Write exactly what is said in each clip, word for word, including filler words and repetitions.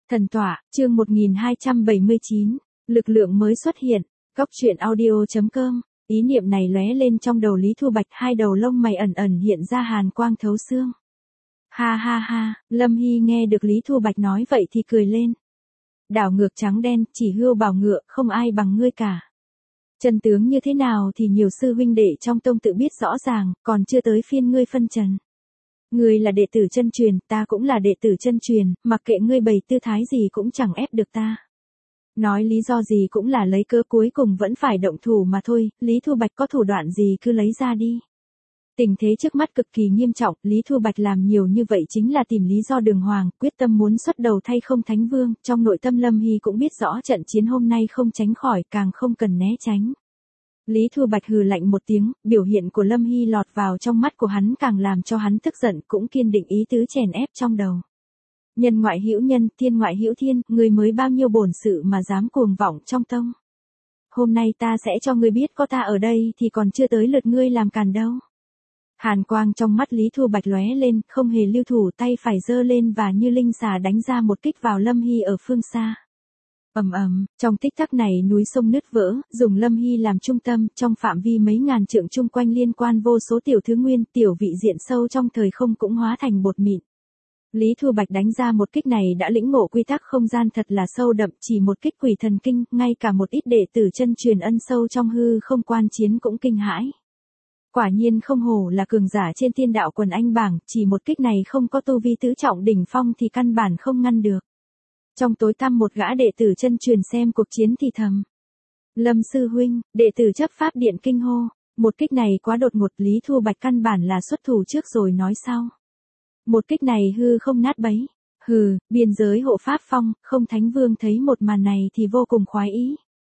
Thần tọa, chương một nghìn hai trăm bảy mươi chín, lực lượng mới xuất hiện, Cốc truyện audio.com, ý niệm này lóe lên trong đầu Lý Thu Bạch, hai đầu lông mày ẩn ẩn hiện ra hàn quang thấu xương. Ha ha ha, Lâm Hy nghe được Lý Thu Bạch nói vậy thì cười lên. Đảo ngược trắng đen, chỉ hươu bảo ngựa, không ai bằng ngươi cả. Chân tướng như thế nào thì nhiều sư huynh đệ trong tông tự biết rõ ràng, còn chưa tới phiên ngươi phân trần. Ngươi là đệ tử chân truyền, ta cũng là đệ tử chân truyền, mặc kệ ngươi bày tư thái gì cũng chẳng ép được ta. Nói lý do gì cũng là lấy cớ, cuối cùng vẫn phải động thủ mà thôi, Lý Thu Bạch có thủ đoạn gì cứ lấy ra đi. Tình thế trước mắt cực kỳ nghiêm trọng, Lý Thu Bạch làm nhiều như vậy chính là tìm lý do đường hoàng, quyết tâm muốn xuất đầu thay không Thánh Vương, trong nội tâm Lâm Hy cũng biết rõ trận chiến hôm nay không tránh khỏi, càng không cần né tránh. Lý Thu Bạch hừ lạnh một tiếng, biểu hiện của Lâm Hy lọt vào trong mắt của hắn càng làm cho hắn tức giận, cũng kiên định ý tứ chèn ép trong đầu. Nhân ngoại hữu nhân, thiên ngoại hữu thiên, ngươi mới bao nhiêu bổn sự mà dám cuồng vọng trong tông. Hôm nay ta sẽ cho ngươi biết có ta ở đây thì còn chưa tới lượt ngươi làm càn đâu. Hàn quang trong mắt Lý Thu Bạch lóe lên, không hề lưu thủ, tay phải giơ lên và như linh xà đánh ra một kích vào Lâm Hy ở phương xa. Ầm ầm, trong tích tắc này núi sông nứt vỡ, dùng Lâm Hy làm trung tâm, trong phạm vi mấy ngàn trượng chung quanh liên quan vô số tiểu thứ nguyên, tiểu vị diện sâu trong thời không cũng hóa thành bột mịn. Lý Thu Bạch đánh ra một kích này đã lĩnh ngộ quy tắc không gian thật là sâu đậm, chỉ một kích quỷ thần kinh, ngay cả một ít đệ tử chân truyền ân sâu trong hư không quan chiến cũng kinh hãi. Quả nhiên không hổ là cường giả trên tiên đạo quần anh bảng, chỉ một kích này không có tu vi tứ trọng đỉnh phong thì căn bản không ngăn được. Trong tối tăm một gã đệ tử chân truyền xem cuộc chiến thì thầm. Lâm sư huynh, đệ tử chấp pháp điện kinh hô, một kích này quá đột ngột, Lý Thu Bạch căn bản là xuất thủ trước rồi nói sau. Một kích này hư không nát bấy, hừ, biên giới hộ pháp phong, không Thánh Vương thấy một màn này thì vô cùng khoái ý.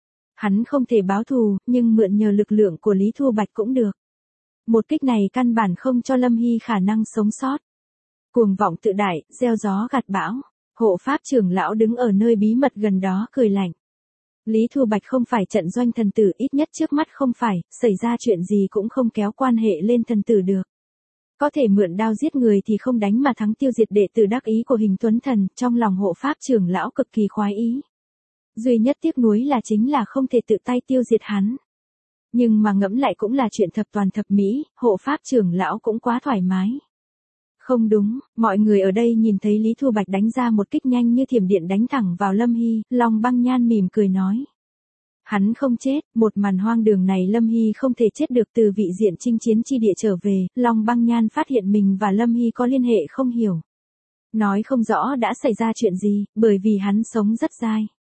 Hắn không thể báo thù, nhưng mượn nhờ lực lượng của Lý Thu Bạch cũng được. Một kích này căn bản không cho Lâm Hy khả năng sống sót. Cuồng vọng tự đại, gieo gió gặt bão. Hộ pháp trưởng lão đứng ở nơi bí mật gần đó cười lạnh. Lý Thu Bạch không phải trận doanh thần tử, ít nhất trước mắt không phải, xảy ra chuyện gì cũng không kéo quan hệ lên thần tử được. Có thể mượn đao giết người thì không đánh mà thắng, tiêu diệt đệ tử đắc ý của Hình Tuấn Thần, trong lòng hộ pháp trưởng lão cực kỳ khoái ý. Duy nhất tiếc nuối là chính là không thể tự tay tiêu diệt hắn. Nhưng mà ngẫm lại cũng là chuyện thập toàn thập mỹ, hộ pháp trưởng lão cũng quá thoải mái. Không đúng, mọi người ở đây nhìn thấy Lý Thu Bạch đánh ra một kích nhanh như thiểm điện đánh thẳng vào Lâm Hy, Long Băng Nhan mỉm cười nói. Hắn không chết, một màn hoang đường này Lâm Hy không thể chết được. Từ vị diện chinh chiến chi địa trở về, Long Băng Nhan phát hiện mình và Lâm Hy có liên hệ không hiểu. Nói không rõ đã xảy ra chuyện gì, bởi vì hắn sống rất dai.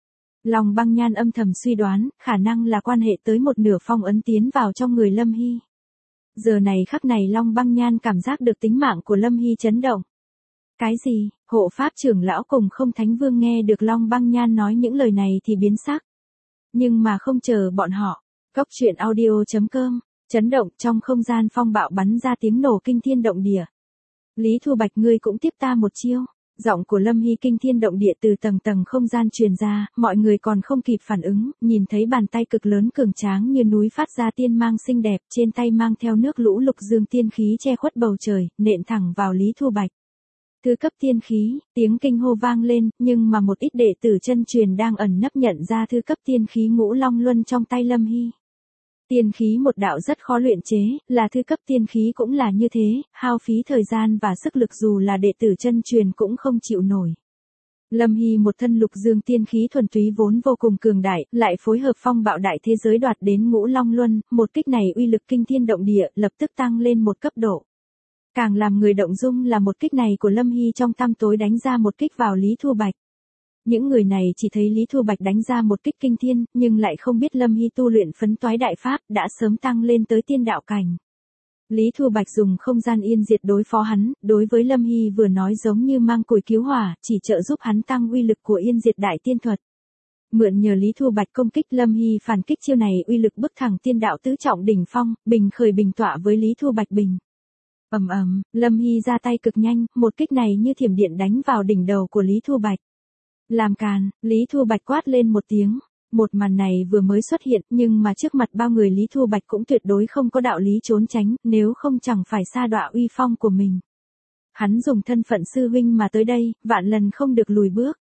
Long Băng Nhan âm thầm suy đoán, khả năng là quan hệ tới một nửa phong ấn tiến vào trong người Lâm Hy. Giờ này khắc này Long Băng Nhan cảm giác được tính mạng của Lâm Hy chấn động. Cái gì? Hộ pháp trưởng lão cùng không Thánh Vương nghe được Long Băng Nhan nói những lời này thì biến sắc. Nhưng mà không chờ bọn họ, Cốc truyện audio.com, chấn động, trong không gian phong bạo bắn ra tiếng nổ kinh thiên động địa. Lý Thu Bạch, ngươi cũng tiếp ta một chiêu. Giọng của Lâm Hy kinh thiên động địa từ tầng tầng không gian truyền ra, mọi người còn không kịp phản ứng, nhìn thấy bàn tay cực lớn cường tráng như núi phát ra tiên mang xinh đẹp, trên tay mang theo nước lũ lục dương tiên khí che khuất bầu trời, nện thẳng vào Lý Thu Bạch. Thứ cấp tiên khí, tiếng kinh hô vang lên, nhưng mà một ít đệ tử chân truyền đang ẩn nấp nhận ra thứ cấp tiên khí Ngũ Long Luân trong tay Lâm Hy. Tiên khí một đạo rất khó luyện chế, là thứ cấp tiên khí cũng là như thế, hao phí thời gian và sức lực dù là đệ tử chân truyền cũng không chịu nổi. Lâm Hy một thân lục dương tiên khí thuần túy vốn vô cùng cường đại, lại phối hợp phong bạo đại thế giới đoạt đến Ngũ Long Luân, một kích này uy lực kinh thiên động địa, lập tức tăng lên một cấp độ. Càng làm người động dung là một kích này của Lâm Hy trong tăm tối đánh ra một kích vào Lý Thu Bạch. Những người này chỉ thấy Lý Thu Bạch đánh ra một kích kinh thiên, nhưng lại không biết Lâm Hy tu luyện phấn toái đại pháp, đã sớm tăng lên tới tiên đạo cảnh. Lý Thu Bạch dùng không gian yên diệt đối phó hắn, đối với Lâm Hy vừa nói giống như mang củi cứu hỏa, chỉ trợ giúp hắn tăng uy lực của yên diệt đại tiên thuật. Mượn nhờ Lý Thu Bạch công kích, Lâm Hy phản kích chiêu này uy lực bức thẳng tiên đạo tứ trọng đỉnh phong, bình khởi bình tọa với Lý Thu Bạch bình. Ầm ầm, Lâm Hy ra tay cực nhanh, một kích này như thiểm điện đánh vào đỉnh đầu của Lý Thu Bạch. Làm càn, Lý Thu Bạch quát lên một tiếng. Một màn này vừa mới xuất hiện, nhưng mà trước mặt bao người Lý Thu Bạch cũng tuyệt đối không có đạo lý trốn tránh, nếu không chẳng phải sa đọa uy phong của mình. Hắn dùng thân phận sư huynh mà tới đây, vạn lần không được lùi bước.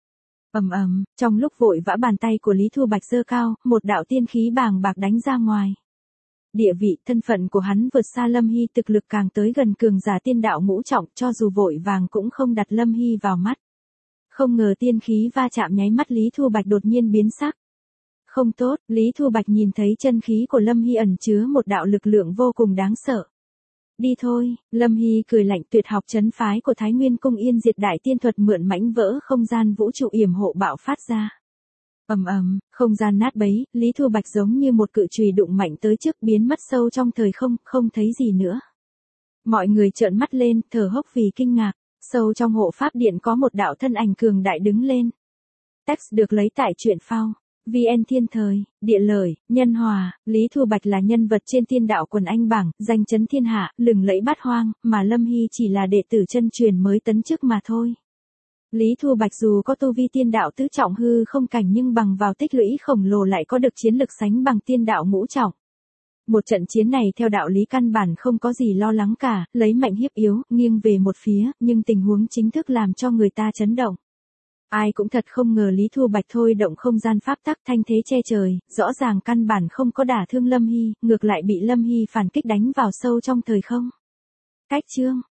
Ầm ầm, trong lúc vội vã bàn tay của Lý Thu Bạch giơ cao, một đạo tiên khí bàng bạc đánh ra ngoài. Địa vị, thân phận của hắn vượt xa Lâm Hy, thực lực càng tới gần cường giả tiên đạo ngũ trọng, cho dù vội vàng cũng không đặt Lâm Hy vào mắt. Không ngờ tiên khí va chạm nháy mắt Lý Thu Bạch đột nhiên biến sắc. Không tốt, Lý Thu Bạch nhìn thấy chân khí của Lâm Hy ẩn chứa một đạo lực lượng vô cùng đáng sợ. Đi thôi, Lâm Hy cười lạnh, tuyệt học trấn phái của Thái Nguyên Cung Yên Diệt Đại Tiên Thuật mượn mãnh vỡ không gian vũ trụ yểm hộ bạo phát ra. Ầm ầm, không gian nát bấy, Lý Thu Bạch giống như một cự chùy đụng mạnh tới trước biến mất sâu trong thời không, không thấy gì nữa. Mọi người trợn mắt lên, thở hốc vì kinh ngạc, sâu trong hộ pháp điện có một đạo thân ảnh cường đại đứng lên. Text được lấy tại truyện phao. vê en Thiên Thời, Địa Lợi, Nhân Hòa, Lý Thu Bạch là nhân vật trên tiên đạo quần anh bảng, danh chấn thiên hạ, lừng lẫy bát hoang, mà Lâm Hy chỉ là đệ tử chân truyền mới tấn chức mà thôi. Lý Thu Bạch dù có tu vi tiên đạo tứ trọng hư không cảnh nhưng bằng vào tích lũy khổng lồ lại có được chiến lực sánh bằng tiên đạo ngũ trọng. Một trận chiến này theo đạo lý căn bản không có gì lo lắng cả, lấy mạnh hiếp yếu, nghiêng về một phía, nhưng tình huống chính thức làm cho người ta chấn động. Ai cũng thật không ngờ Lý Thu Bạch thôi động không gian pháp tắc thanh thế che trời, rõ ràng căn bản không có đả thương Lâm Hy, ngược lại bị Lâm Hy phản kích đánh vào sâu trong thời không. Cách chương